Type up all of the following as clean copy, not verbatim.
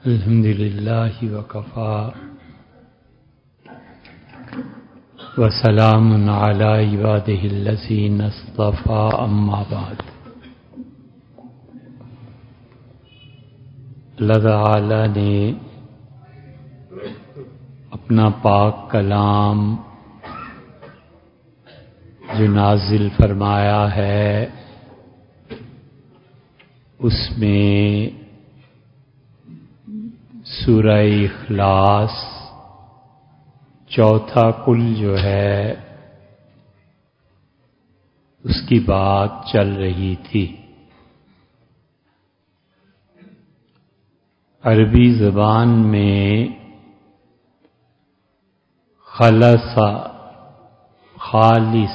الحمد للہ وکفا وسلام علی عبادہ الذین اصطفی اما بعد۔ اللہ تعالی نے اپنا پاک کلام جو نازل فرمایا ہے اس میں سورہ اخلاص چوتھا کل جو ہے اس کی بات چل رہی تھی۔ عربی زبان میں خلص، خالص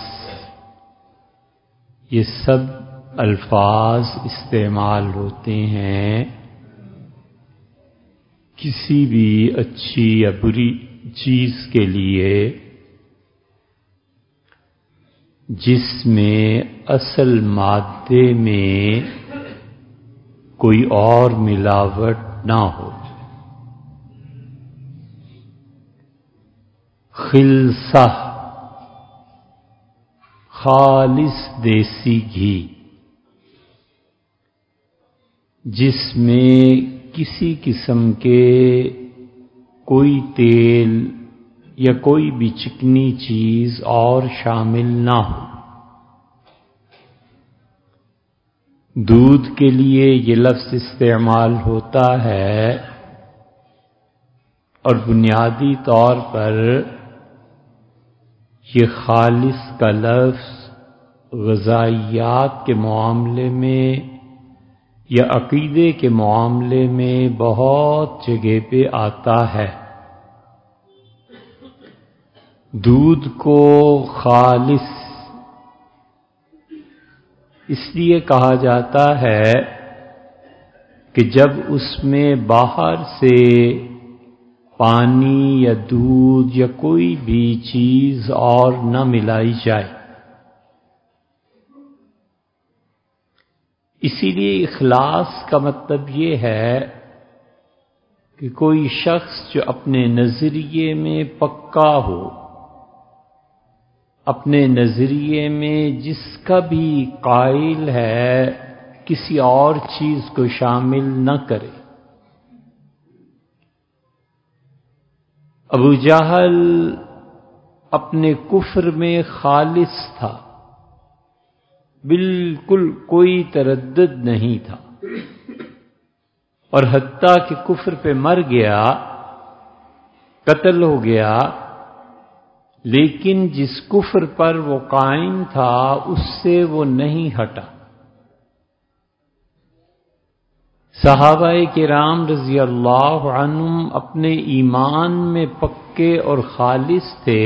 یہ سب الفاظ استعمال ہوتے ہیں کسی بھی اچھی یا بری چیز کے لیے جس میں اصل مادے میں کوئی اور ملاوٹ نہ ہو۔ خلصہ خالص دیسی گھی، جس میں کسی قسم کے کوئی تیل یا کوئی بھی چکنی چیز اور شامل نہ ہو۔ دودھ کے لیے یہ لفظ استعمال ہوتا ہے اور بنیادی طور پر یہ خالص کا لفظ غذائیات کے معاملے میں یا عقیدے کے معاملے میں بہت جگہ پہ آتا ہے۔ دودھ کو خالص اس لیے کہا جاتا ہے کہ جب اس میں باہر سے پانی یا دودھ یا کوئی بھی چیز اور نہ ملائی جائے۔ اسی لیے اخلاص کا مطلب یہ ہے کہ کوئی شخص جو اپنے نظریے میں پکا ہو، اپنے نظریے میں جس کا بھی قائل ہے کسی اور چیز کو شامل نہ کرے۔ ابو جہل اپنے کفر میں خالص تھا، بالکل کوئی تردد نہیں تھا، اور حتیٰ کہ کفر پہ مر گیا، قتل ہو گیا، لیکن جس کفر پر وہ قائم تھا اس سے وہ نہیں ہٹا۔ صحابہ کرام رضی اللہ عنہم اپنے ایمان میں پکے اور خالص تھے،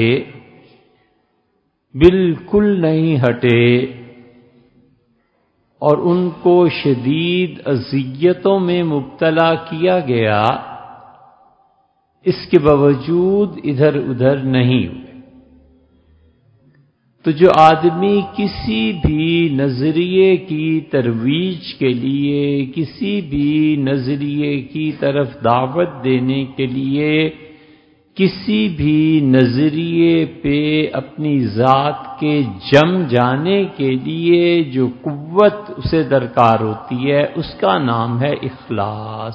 بالکل نہیں ہٹے، اور ان کو شدید اذیتوں میں مبتلا کیا گیا، اس کے باوجود ادھر ادھر نہیں ہوئے۔ تو جو آدمی کسی بھی نظریے کی ترویج کے لیے، کسی بھی نظریے کی طرف دعوت دینے کے لیے، کسی بھی نظریے پہ اپنی ذات کے جم جانے کے لیے جو قوت اسے درکار ہوتی ہے اس کا نام ہے اخلاص۔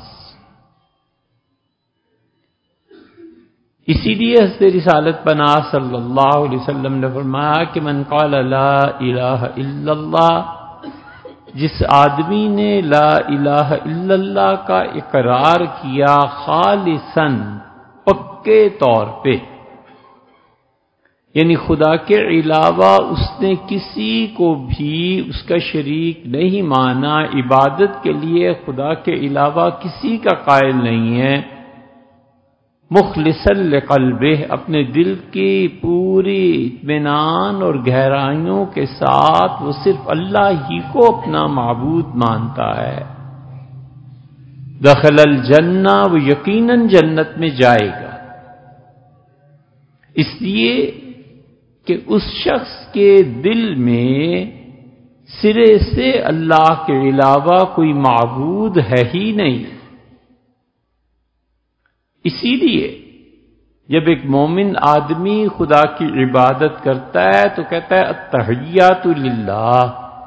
اسی لیے حضرت رسالت پناہ صلی اللہ علیہ وسلم نے فرمایا کہ من قال لا الہ الا اللہ، جس آدمی نے لا الہ الا اللہ کا اقرار کیا خالصاً، پکے طور پہ، یعنی خدا کے علاوہ اس نے کسی کو بھی اس کا شریک نہیں مانا، عبادت کے لیے خدا کے علاوہ کسی کا قائل نہیں ہے، مخلصا لقلبہ، اپنے دل کی پوری اطمینان اور گہرائیوں کے ساتھ وہ صرف اللہ ہی کو اپنا معبود مانتا ہے، دخل الجنہ، وہ یقیناً جنت میں جائے گا۔ اس لیے کہ اس شخص کے دل میں سرے سے اللہ کے علاوہ کوئی معبود ہے ہی نہیں، اسی لیے جب ایک مومن آدمی خدا کی عبادت کرتا ہے تو کہتا ہے التحیات للہ.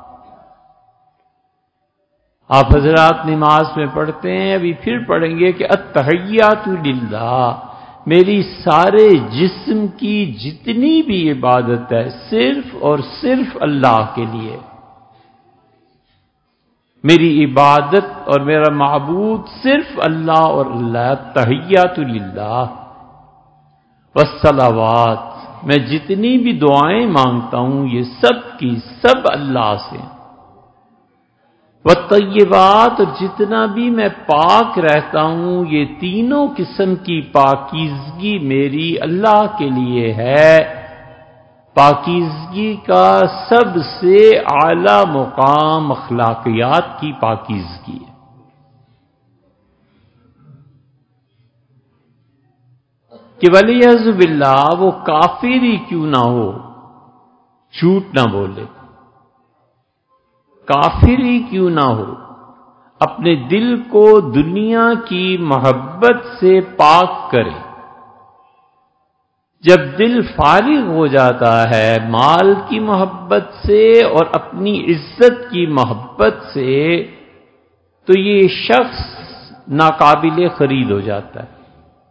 آپ حضرات نماز میں پڑھتے ہیں، ابھی پھر پڑھیں گے کہ التحیات للہ، میری سارے جسم کی جتنی بھی عبادت ہے صرف اور صرف اللہ کے لیے. میری عبادت اور میرا معبود صرف اللہ اور اللہ. التحیات للہ والصلوات، میں جتنی بھی دعائیں مانگتا ہوں یہ سب کی سب اللہ سے. والطیبات، اور جتنا بھی میں پاک رہتا ہوں یہ تینوں قسم کی پاکیزگی میری اللہ کے لیے ہے. پاکیزگی کا سب سے اعلی مقام اخلاقیات کی پاکیزگی ہے. کہ ولیعذ باللہ وہ کافر ہی کیوں نہ ہو، جھوٹ نہ بولے، کافر ہی کیوں نہ ہو، اپنے دل کو دنیا کی محبت سے پاک کرے. جب دل فارغ ہو جاتا ہے مال کی محبت سے اور اپنی عزت کی محبت سے تو یہ شخص ناقابل خرید ہو جاتا ہے.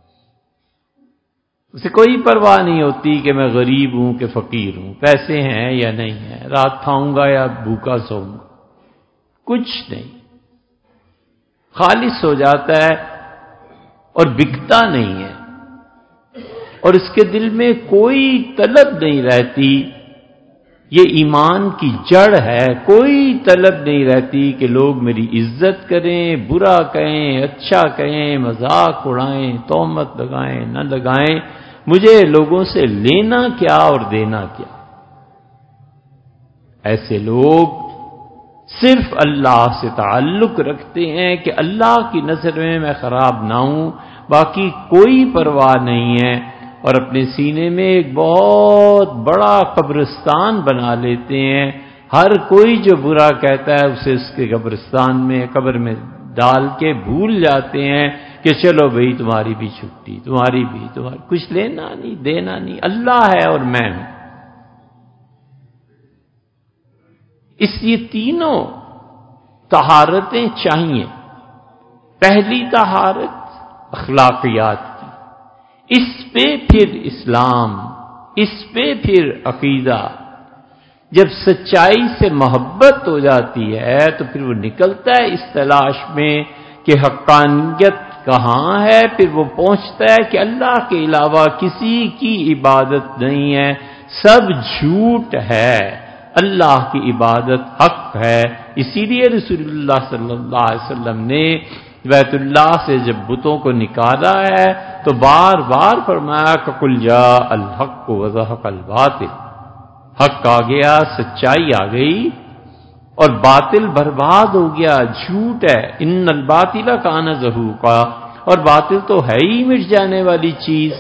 اسے کوئی پرواہ نہیں ہوتی کہ میں غریب ہوں کہ فقیر ہوں، پیسے ہیں یا نہیں ہیں، رات کھاؤں گا یا بھوکا سوؤں گا، کچھ نہیں. خالص ہو جاتا ہے اور بکتا نہیں ہے، اور اس کے دل میں کوئی طلب نہیں رہتی. یہ ایمان کی جڑ ہے، کوئی طلب نہیں رہتی کہ لوگ میری عزت کریں، برا کہیں، اچھا کہیں، مذاق اڑائیں، تہمت لگائیں نہ لگائیں، مجھے لوگوں سے لینا کیا اور دینا کیا. ایسے لوگ صرف اللہ سے تعلق رکھتے ہیں کہ اللہ کی نظر میں خراب نہ ہوں، باقی کوئی پرواہ نہیں ہے، اور اپنے سینے میں ایک بہت بڑا قبرستان بنا لیتے ہیں. ہر کوئی جو برا کہتا ہے اسے اس کے قبرستان میں، قبر میں ڈال کے بھول جاتے ہیں کہ چلو بھئی تمہاری بھی چھٹی، تمہاری بھی، تمہاری کچھ لینا نہیں دینا نہیں، اللہ ہے اور میں ہوں. اس لیے تینوں طہارتیں چاہیے. پہلی طہارت اخلاقیات کی، اس پہ پھر اسلام، اس پہ پھر عقیدہ. جب سچائی سے محبت ہو جاتی ہے تو پھر وہ نکلتا ہے اس تلاش میں کہ حقانیت کہاں ہے، پھر وہ پہنچتا ہے کہ اللہ کے علاوہ کسی کی عبادت نہیں ہے، سب جھوٹ ہے، اللہ کی عبادت حق ہے. اسی لیے رسول اللہ صلی اللہ علیہ وسلم نے بیت اللہ سے جب بتوں کو نکالا ہے تو بار بار فرمایا کہ قل جاء الحق وزهق الباطل، حق آ گیا، سچائی آ گئی اور باطل برباد ہو گیا، جھوٹ ہے. ان الباطل کان زہوقا، اور باطل تو ہے ہی مٹ جانے والی چیز.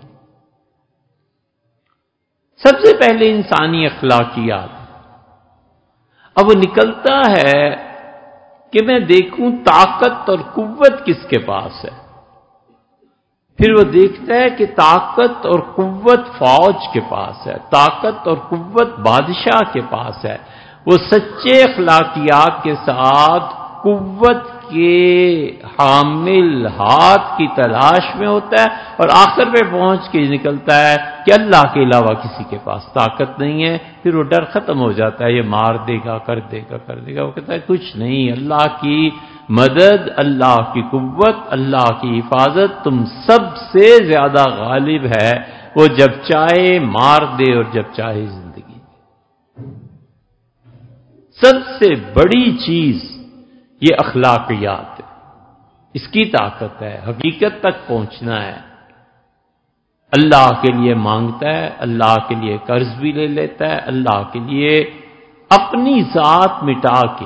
سب سے پہلے انسانی اخلاقیات. اب وہ نکلتا ہے کہ میں دیکھوں طاقت اور قوت کس کے پاس ہے. پھر وہ دیکھتا ہے کہ طاقت اور قوت فوج کے پاس ہے، طاقت اور قوت بادشاہ کے پاس ہے. وہ سچے اخلاقیات کے ساتھ قوت کے حامل ہاتھ کی تلاش میں ہوتا ہے اور آخر پہ پہنچ کے نکلتا ہے کہ اللہ کے علاوہ کسی کے پاس طاقت نہیں ہے. پھر وہ ڈر ختم ہو جاتا ہے، یہ مار دے گا، کر دے گا، کر دے گا. وہ کہتا ہے کچھ نہیں، اللہ کی مدد، اللہ کی قوت، اللہ کی حفاظت تم سب سے زیادہ غالب ہے. وہ جب چاہے مار دے اور جب چاہے زندگی. سب سے بڑی چیز یہ اخلاقیات ہے، اس کی طاقت ہے، حقیقت تک پہنچنا ہے. اللہ کے لیے مانگتا ہے، اللہ کے لیے قرض بھی لے لیتا ہے، اللہ کے لیے اپنی ذات مٹا کے.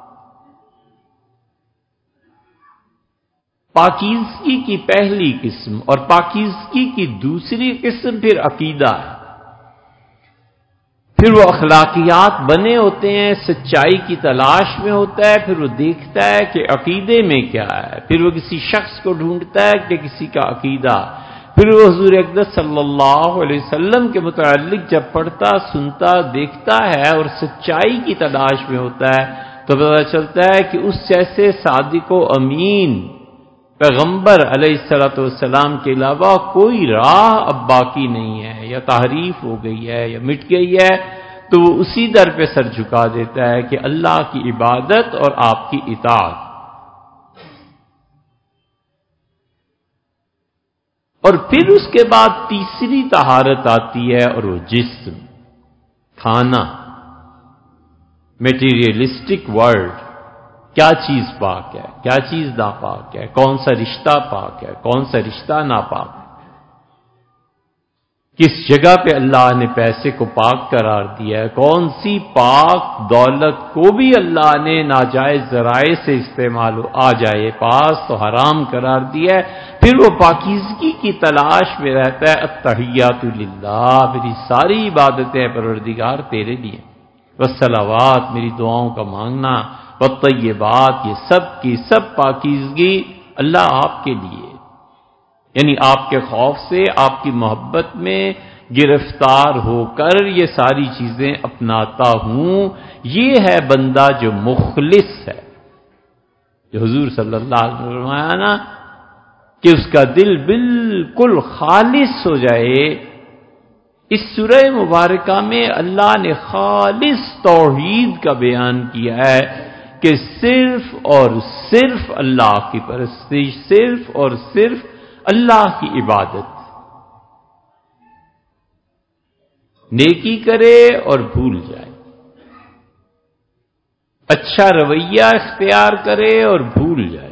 پاکیزگی کی پہلی قسم اور پاکیزگی کی دوسری قسم پھر عقیدہ ہے. پھر وہ اخلاقیات بنے ہوتے ہیں، سچائی کی تلاش میں ہوتا ہے، پھر وہ دیکھتا ہے کہ عقیدے میں کیا ہے، پھر وہ کسی شخص کو ڈھونڈتا ہے کہ کسی کا عقیدہ، پھر وہ حضور اقدس صلی اللہ علیہ وسلم کے متعلق جب پڑھتا، سنتا، دیکھتا ہے اور سچائی کی تلاش میں ہوتا ہے تو پتہ چلتا ہے کہ اس جیسے صادق و امین پیغمبر علیہ الصلوۃ والسلام کے علاوہ کوئی راہ اب باقی نہیں ہے، یا تحریف ہو گئی ہے یا مٹ گئی ہے، تو وہ اسی در پہ سر جھکا دیتا ہے کہ اللہ کی عبادت اور آپ کی اطاعت۔ اور پھر اس کے بعد تیسری طہارت آتی ہے، اور وہ جسم، کھانا، میٹیریلسٹک ورلڈ، کیا چیز پاک ہے، کیا چیز ناپاک ہے، کون سا رشتہ پاک ہے، کون سا رشتہ ناپاک ہے، کس جگہ پہ اللہ نے پیسے کو پاک قرار دیا ہے، کون سی پاک دولت کو بھی اللہ نے ناجائز ذرائع سے استعمال آ جائے پاس تو حرام قرار دیا ہے۔ پھر وہ پاکیزگی کی تلاش میں رہتا ہے، التحیات للہ، میری ساری عبادتیں پروردگار تیرے لیے، والصلوات، میری دعاؤں کا مانگنا، والطیبات، یہ سب کی سب پاکیزگی اللہ آپ کے لیے، یعنی آپ کے خوف سے، آپ کی محبت میں گرفتار ہو کر یہ ساری چیزیں اپناتا ہوں۔ یہ ہے بندہ جو مخلص ہے، جو حضور صلی اللہ علیہ وسلم نے فرمایا نا کہ اس کا دل بالکل خالص ہو جائے۔ اس سورہ مبارکہ میں اللہ نے خالص توحید کا بیان کیا ہے کہ صرف اور صرف اللہ کی پرستش، صرف اور صرف اللہ کی عبادت، نیکی کرے اور بھول جائے، اچھا رویہ اختیار کرے اور بھول جائے،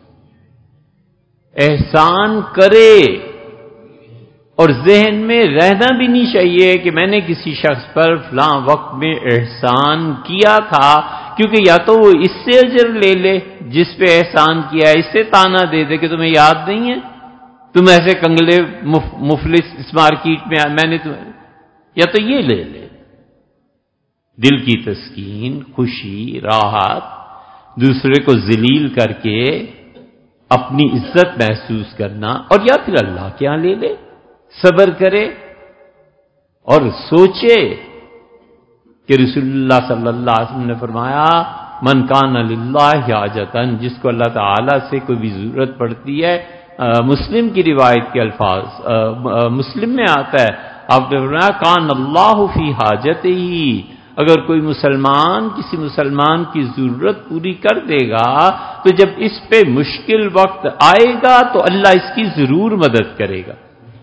احسان کرے اور ذہن میں رہنا بھی نہیں چاہیے کہ میں نے کسی شخص پر فلاں وقت میں احسان کیا تھا، کیونکہ یا تو وہ اس سے اجر لے لے جس پہ احسان کیا ہے، اس سے تانا دے دے کہ تمہیں یاد نہیں ہے، تم ایسے کنگلے مفلس اس مارکیٹ میں نے تمہیں، یا تو یہ لے لے، دل کی تسکین، خوشی، راحت، دوسرے کو ذلیل کر کے اپنی عزت محسوس کرنا، اور یا پھر اللہ کے ہاں لے لے، صبر کرے اور سوچے کہ رسول اللہ صلی اللہ علیہ وسلم نے فرمایا من کان للہ حاجتن، جس کو اللہ تعالی سے کوئی بھی ضرورت پڑتی ہے، مسلم کی روایت کے الفاظ، مسلم میں آتا ہے، آپ نے فرمایا کان اللہ فی حاجتہ، اگر کوئی مسلمان کسی مسلمان کی ضرورت پوری کر دے گا تو جب اس پہ مشکل وقت آئے گا تو اللہ اس کی ضرور مدد کرے گا۔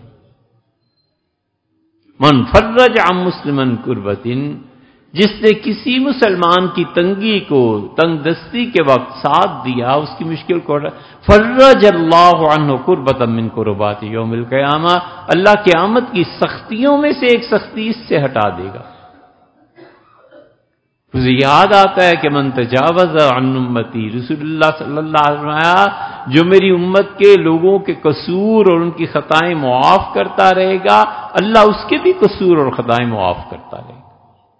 من فرج عن مسلمن کربۃ، جس نے کسی مسلمان کی تنگی کو، تنگ دستی کے وقت ساتھ دیا، اس کی مشکل کو، فرج اللہ عنہ کربۃ من کربات یوم القیامہ، اللہ قیامت کی سختیوں میں سے ایک سختی اس سے ہٹا دے گا۔ مجھے یاد آتا ہے کہ من تجاوز عن امتی، رسول اللہ صلی اللہ علیہ وسلم جو میری امت کے لوگوں کے قصور اور ان کی خطائیں معاف کرتا رہے گا، اللہ اس کے بھی قصور اور خطائیں معاف کرتا رہے گا۔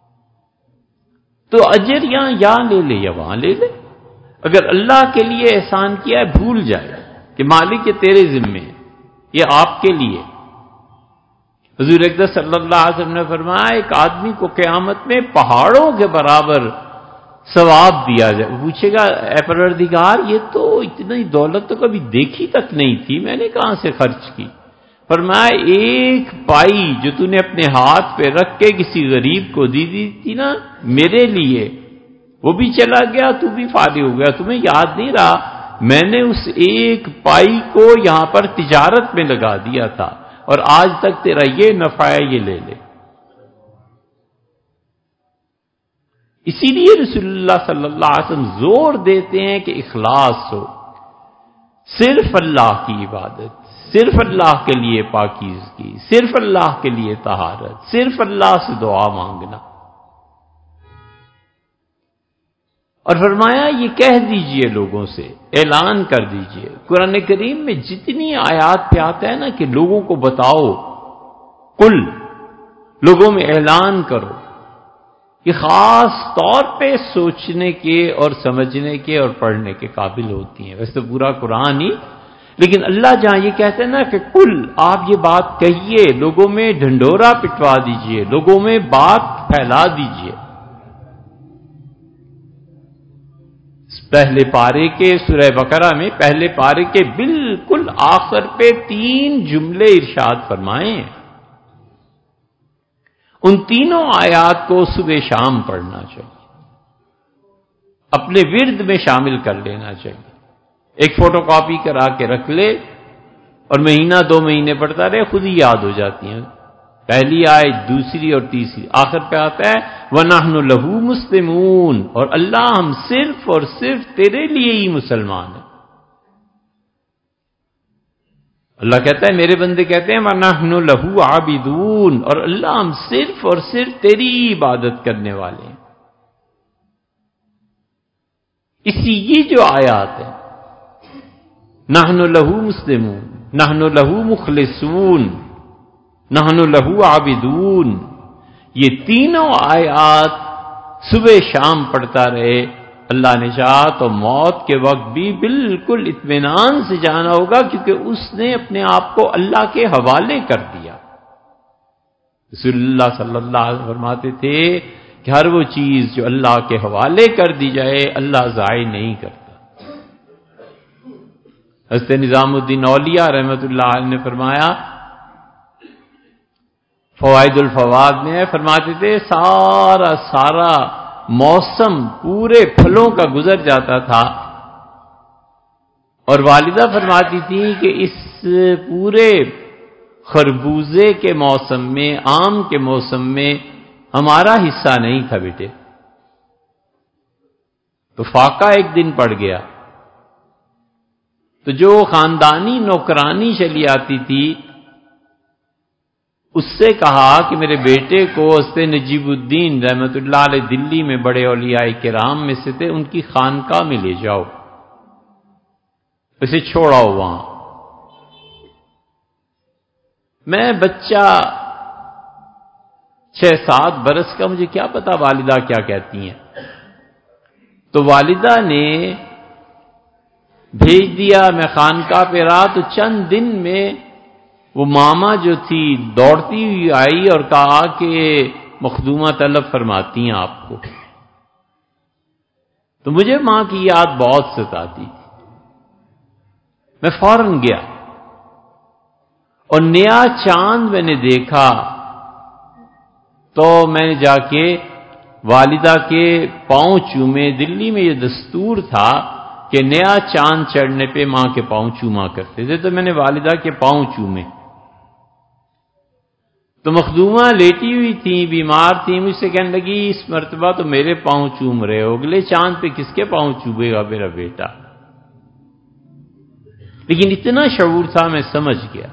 تو اجر یہاں لے لے یا وہاں لے لے، اگر اللہ کے لیے احسان کیا ہے بھول جائے کہ مالک یہ تیرے ذمے ہے، یہ آپ کے لیے۔ حضور اقدس صلی اللہ علیہ وسلم نے فرمایا ایک آدمی کو قیامت میں پہاڑوں کے برابر ثواب دیا جائے، پوچھے گا اے پروردگار یہ تو اتنی دولت تو کبھی دیکھی تک نہیں تھی، میں نے کہاں سے خرچ کی؟ فرمایا ایک پائی جو تو نے اپنے ہاتھ پہ رکھ کے کسی غریب کو دی تھی نا میرے لیے، وہ بھی چلا گیا، تو بھی فارغ ہو گیا، تمہیں یاد نہیں رہا میں نے اس ایک پائی کو یہاں پر تجارت میں لگا دیا تھا اور آج تک تیرا یہ نفع ہے، یہ لے لے۔ اسی لیے رسول اللہ صلی اللہ علیہ وسلم زور دیتے ہیں کہ اخلاص ہو، صرف اللہ کی عبادت، صرف اللہ کے لیے پاکیزگی، صرف اللہ کے لیے طہارت، صرف اللہ سے دعا مانگنا۔ اور فرمایا یہ کہہ دیجئے لوگوں سے، اعلان کر دیجئے، قرآن کریم میں جتنی آیات پہ آتا ہے نا کہ لوگوں کو بتاؤ، قل، لوگوں میں اعلان کرو کہ خاص طور پہ سوچنے کے اور سمجھنے کے اور پڑھنے کے قابل ہوتی ہیں. ویسے تو پورا قرآن ہی، لیکن اللہ جہاں یہ کہتے ہیں نا کہ کل آپ یہ بات کہیے، لوگوں میں ڈھنڈورا پٹوا دیجئے، لوگوں میں بات پھیلا دیجئے. پہلے پارے کے سورہ بقرہ میں پہلے پارے کے بالکل آخر پہ 3 جملے ارشاد فرمائے ہیں. ان تینوں آیات کو صبح شام پڑھنا چاہیے، اپنے ورد میں شامل کر لینا چاہیے. ایک فوٹو کاپی کرا کے رکھ لے اور مہینہ 2 مہینے پڑھتا رہے، خود ہی یاد ہو جاتی ہیں. پہلی آیت، دوسری اور تیسری، آخر پہ آتا ہے وَنَحْنُ لَهُ مُسْلِمُونَ، اور اللہ ہم صرف اور صرف تیرے لیے ہی مسلمان ہیں. اللہ کہتا ہے، میرے بندے کہتے ہیں وَنَحْنُ لَهُ عَابِدُونَ، اور اللہ ہم صرف اور صرف تیری عبادت کرنے والے ہیں. اسی یہ جو آیات ہے، نحن لہو مسلمون، نحن لہو مخلصون، نحن لہو عابدون، یہ تینوں آیات صبح شام پڑھتا رہے، اللہ نے چاہا تو موت کے وقت بھی بالکل اطمینان سے جانا ہوگا، کیونکہ اس نے اپنے آپ کو اللہ کے حوالے کر دیا. رسول اللہ صلی اللہ علیہ وسلم فرماتے تھے کہ ہر وہ چیز جو اللہ کے حوالے کر دی جائے اللہ ضائع نہیں کرتا. حضرت نظام الدین اولیاء رحمۃ اللہ علیہ نے فرمایا، فوائد الفواد میں فرماتے تھے سارا موسم پورے پھلوں کا گزر جاتا تھا، اور والدہ فرماتی تھی کہ اس پورے خربوزے کے موسم میں، آم کے موسم میں ہمارا حصہ نہیں تھا بیٹے. تو فاقہ ایک دن پڑ گیا، تو جو خاندانی نوکرانی چلی آتی تھی اس سے کہا کہ میرے بیٹے کو حضرت نجیب الدین رحمت اللہ علیہ دلی میں بڑے اولیاء کرام میں سے تھے، ان کی خانقاہ میں لے جاؤ، اسے چھوڑاؤ وہاں. میں بچہ 6-7 برس کا، مجھے کیا پتا والدہ کیا کہتی ہیں. تو والدہ نے بھیج دیا، میں خانقاہ پہ رہا تو چند دن میں وہ ماما جو تھی دوڑتی ہوئی آئی اور کہا کہ مخدومہ طلب فرماتی ہیں آپ کو. تو مجھے ماں کی یاد بہت ستاتی تھی. میں فوراً گیا اور نیا چاند میں نے دیکھا، تو میں نے جا کے والدہ کے پاؤں چومے. دلی میں یہ دستور تھا کہ نیا چاند چڑھنے پہ ماں کے پاؤں چوما کرتے تھے، تو میں نے والدہ کے پاؤں چومے. تو مخدومہ لیٹی ہوئی تھی، بیمار تھی، مجھ سے کہنے لگی اس مرتبہ تو میرے پاؤں چوم رہے ہو، اگلے چاند پہ کس کے پاؤں چومے گا میرا بیٹا. لیکن اتنا شعور تھا، میں سمجھ گیا.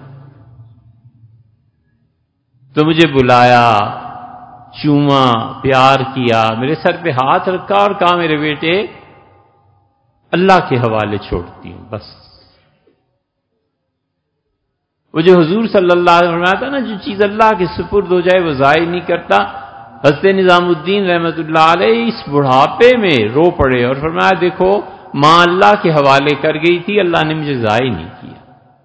تو مجھے بلایا، چوما، پیار کیا، میرے سر پہ ہاتھ رکھا اور کہا میرے بیٹے اللہ کے حوالے چھوڑتی ہوں بس. وہ جو حضور صلی اللہ علیہ وسلم فرمایا تھا نا، جو چیز اللہ کے سپرد ہو جائے وہ ضائع نہیں کرتا. حضرت نظام الدین رحمت اللہ علیہ اس بڑھاپے میں رو پڑے اور فرمایا دیکھو ماں اللہ کے حوالے کر گئی تھی، اللہ نے مجھے ضائع نہیں کیا.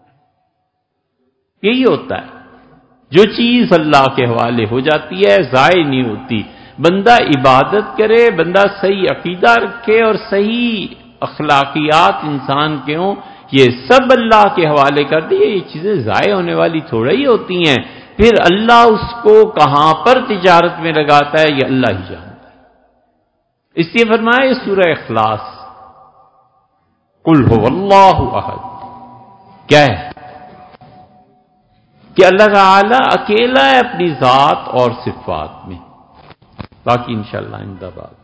یہی ہوتا ہے، جو چیز اللہ کے حوالے ہو جاتی ہے ضائع نہیں ہوتی. بندہ عبادت کرے، بندہ صحیح عقیدہ رکھے اور صحیح اخلاقیات انسان کے ہوں، یہ سب اللہ کے حوالے کر دیے، یہ چیزیں ضائع ہونے والی تھوڑا ہی ہوتی ہیں. پھر اللہ اس کو کہاں پر تجارت میں لگاتا ہے یہ اللہ ہی جانتا ہے. اس لیے فرمایا یہ سورہ اخلاص، قل هو اللہ احد، کیا ہے کہ اللہ تعالی اکیلا ہے اپنی ذات اور صفات میں. باقی انشاءاللہ آئندہ بات.